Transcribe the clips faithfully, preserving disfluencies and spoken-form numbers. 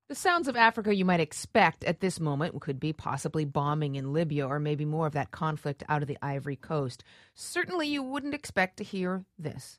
The sounds of Africa you might expect at this moment could be possibly bombing in Libya or maybe more of that conflict out of the Ivory Coast. Certainly you wouldn't expect to hear this.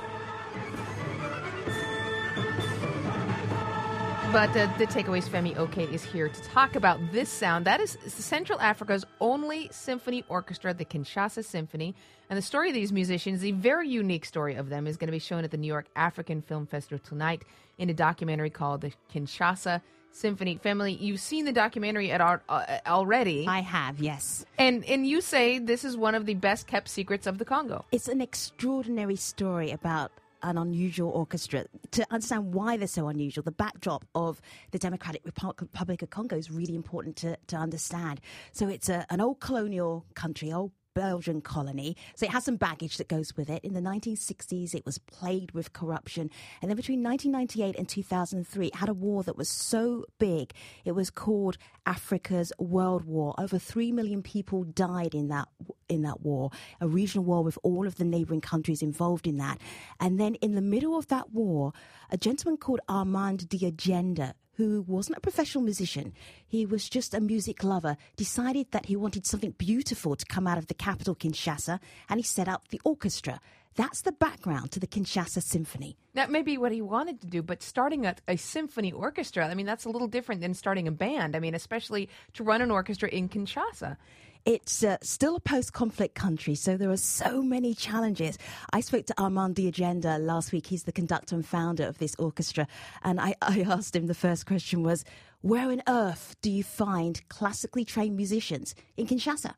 But uh, the Takeaway's Femi Oke is here to talk about this sound. That is Central Africa's only symphony orchestra, the Kinshasa Symphony. And the story of these musicians, the very unique story of them, is going to be shown at the New York African Film Festival tonight in a documentary called The Kinshasa Symphony. Family, you've seen the documentary at our, uh, already. I have, yes. And and you say this is one of the best kept secrets of the Congo. It's an extraordinary story about an unusual orchestra. To understand why they're so unusual, the backdrop of the Democratic Republic of Congo is really important to, to understand. So it's a, an old colonial country, old Belgian colony. So it has some baggage that goes with it. In the nineteen sixties, it was plagued with corruption. And then between nineteen ninety-eight and two thousand three, it had a war that was so big. It was called Africa's World War. Over three million people died in that in that war, a regional war with all of the neighboring countries involved in that. And then in the middle of that war, a gentleman called Armand Diagenda, who wasn't a professional musician, he was just a music lover, decided that he wanted something beautiful to come out of the capital, Kinshasa, and he set up the orchestra. That's the background to the Kinshasa Symphony. That may be what he wanted to do, but starting a, a symphony orchestra, I mean, that's a little different than starting a band. I mean, especially to run an orchestra in Kinshasa. It's uh, still a post-conflict country, so there are so many challenges. I spoke to Armand Diagenda last week. He's the conductor and founder of this orchestra. And I, I asked him, the first question was, where on earth do you find classically trained musicians in Kinshasa?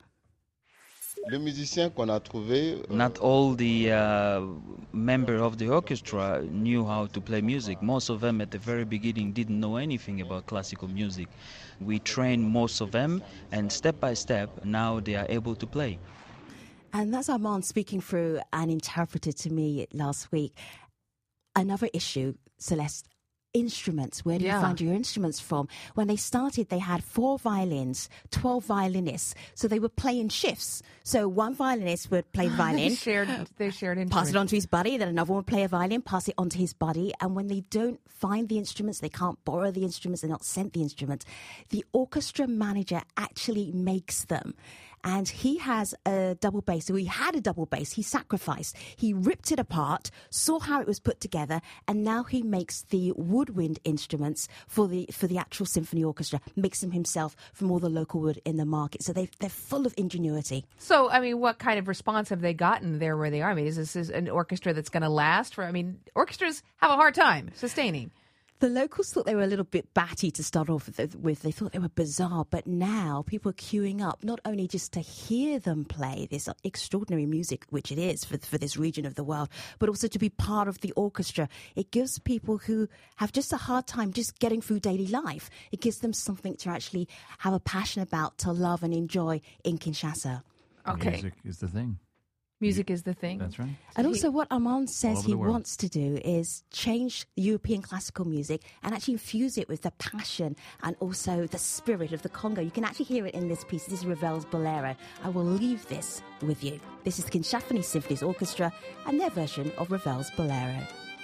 Not all the uh, members of the orchestra knew how to play music. Most of them at the very beginning didn't know anything about classical music. We trained most of them, and step by step, now they are able to play. And that's Armand speaking through an interpreter to me last week. Another issue, Celeste, instruments. Where do yeah. you find your instruments from? When they started, they had four violins, twelve violinists. So they were playing shifts. So one violinist would play the violin. they shared, they shared instruments. Pass it on to his buddy. Then another one would play a violin, pass it on to his buddy. And when they don't find the instruments, they can't borrow the instruments, they're not sent the instruments, the orchestra manager actually makes them. And he has a double bass. So he had a double bass. He sacrificed. He ripped it apart, saw how it was put together, and now he makes the woodwind instruments for the for the actual symphony orchestra, makes them himself from all the local wood in the market. So they they're full of ingenuity. So, I mean, what kind of response have they gotten there where they are? I mean, is this is an orchestra that's going to last for, I mean, orchestras have a hard time sustaining. The locals thought they were a little bit batty to start off with. They thought they were bizarre. But now people are queuing up, not only just to hear them play this extraordinary music, which it is for, for this region of the world, but also to be part of the orchestra. It gives people who have just a hard time just getting through daily life, it gives them something to actually have a passion about, to love and enjoy in Kinshasa. Okay. Music is the thing. Music is the thing. That's right. And also what Armand says he wants to do is change European classical music and actually infuse it with the passion and also the spirit of the Congo. You can actually hear it in this piece. This is Ravel's Bolero. I will leave this with you. This is the Kinshasa Symphony's Orchestra and their version of Ravel's Bolero.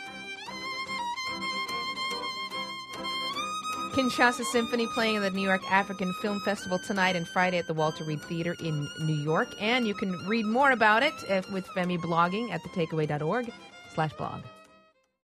Kinshasa Symphony playing at the New York African Film Festival tonight and Friday at the Walter Reed Theater in New York. And you can read more about it with Femi blogging at the takeaway dot org slash blog.